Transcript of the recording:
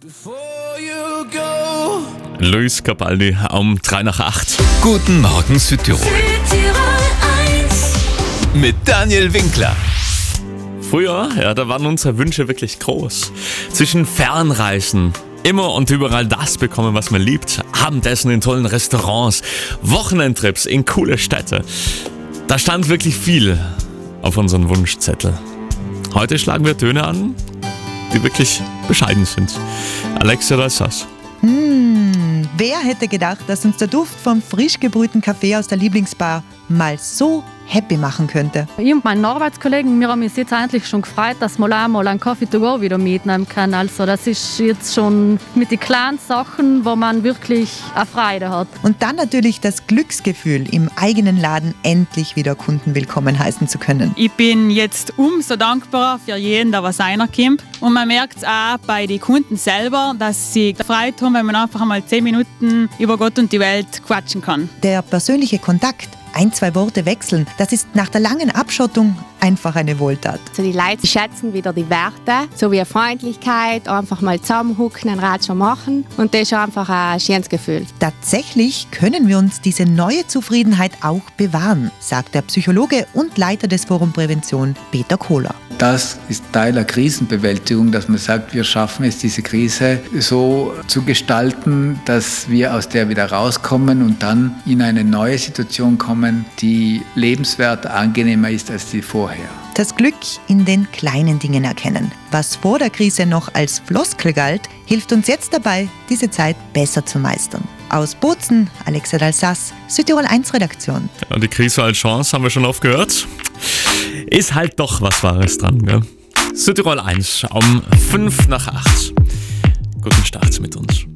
Luis Capaldi um 7:03. Guten Morgen Südtirol. Mit Daniel Winkler. Früher, da waren unsere Wünsche wirklich groß. Zwischen Fernreisen, immer und überall das bekommen, was man liebt. Abendessen in tollen Restaurants, Wochenendtrips in coole Städte. Da stand wirklich viel auf unseren Wunschzettel. Heute schlagen wir Töne an, die wirklich bescheiden sind. Alexia Dalsas. Wer hätte gedacht, dass uns der Duft vom frisch gebrühten Kaffee aus der Lieblingsbar mal so happy machen könnte? Ich und meine Arbeitskollegen, wir haben uns jetzt eigentlich schon gefreut, dass wir einmal einen Coffee to go wieder mitnehmen können. Also das ist jetzt schon mit den kleinen Sachen, wo man wirklich eine Freude hat. Und dann natürlich das Glücksgefühl, im eigenen Laden endlich wieder Kunden willkommen heißen zu können. Ich bin jetzt umso dankbarer für jeden, der was reinkommt. Und man merkt es auch bei den Kunden selber, dass sie Freude haben, wenn man einfach einmal 10 Minuten über Gott und die Welt quatschen kann. Der persönliche Kontakt, 1-2 Worte wechseln, das ist nach der langen Abschottung einfach eine Wohltat. Also die Leute schätzen wieder die Werte, so wie Freundlichkeit, einfach mal zusammenhucken, einen Ratsch machen und das ist einfach ein schönes Gefühl. Tatsächlich können wir uns diese neue Zufriedenheit auch bewahren, sagt der Psychologe und Leiter des Forum Prävention, Peter Kohler. Das ist Teil der Krisenbewältigung, dass man sagt, wir schaffen es, diese Krise so zu gestalten, dass wir aus der wieder rauskommen und dann in eine neue Situation kommen, die lebenswert, angenehmer ist als die vorher. Das Glück in den kleinen Dingen erkennen. Was vor der Krise noch als Floskel galt, hilft uns jetzt dabei, diese Zeit besser zu meistern. Aus Bozen, Alexia Dalsas, Südtirol 1 Redaktion. Ja, die Krise als Chance haben wir schon oft gehört. Ist halt doch was Wahres dran, gell? Südtirol 1 um 7:05. Guten Start mit uns.